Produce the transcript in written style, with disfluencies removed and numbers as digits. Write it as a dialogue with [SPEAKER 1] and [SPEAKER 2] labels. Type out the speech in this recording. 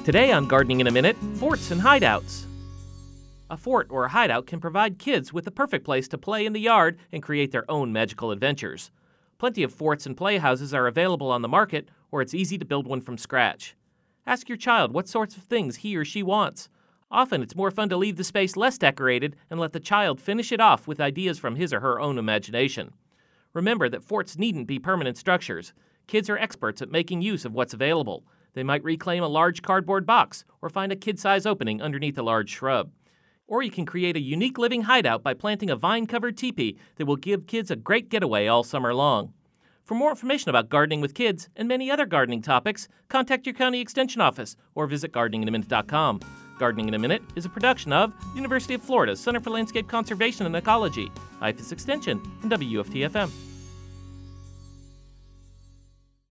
[SPEAKER 1] Today on Gardening in a Minute, forts and hideouts. A fort or a hideout can provide kids with the perfect place to play in the yard and create their own magical adventures. Plenty of forts and playhouses are available on the market, or it's easy to build one from scratch. Ask your child what sorts of things he or she wants. Often it's more fun to leave the space less decorated and let the child finish it off with ideas from his or her own imagination. Remember that forts needn't be permanent structures. Kids are experts at making use of what's available. They might reclaim a large cardboard box or find a kid-size opening underneath a large shrub. Or you can create a unique living hideout by planting a vine-covered teepee that will give kids a great getaway all summer long. For more information about gardening with kids and many other gardening topics, contact your county extension office or visit gardeninginaminute.com. Gardening in a Minute is a production of the University of Florida's Center for Landscape Conservation and Ecology, IFAS Extension, and WFTFM.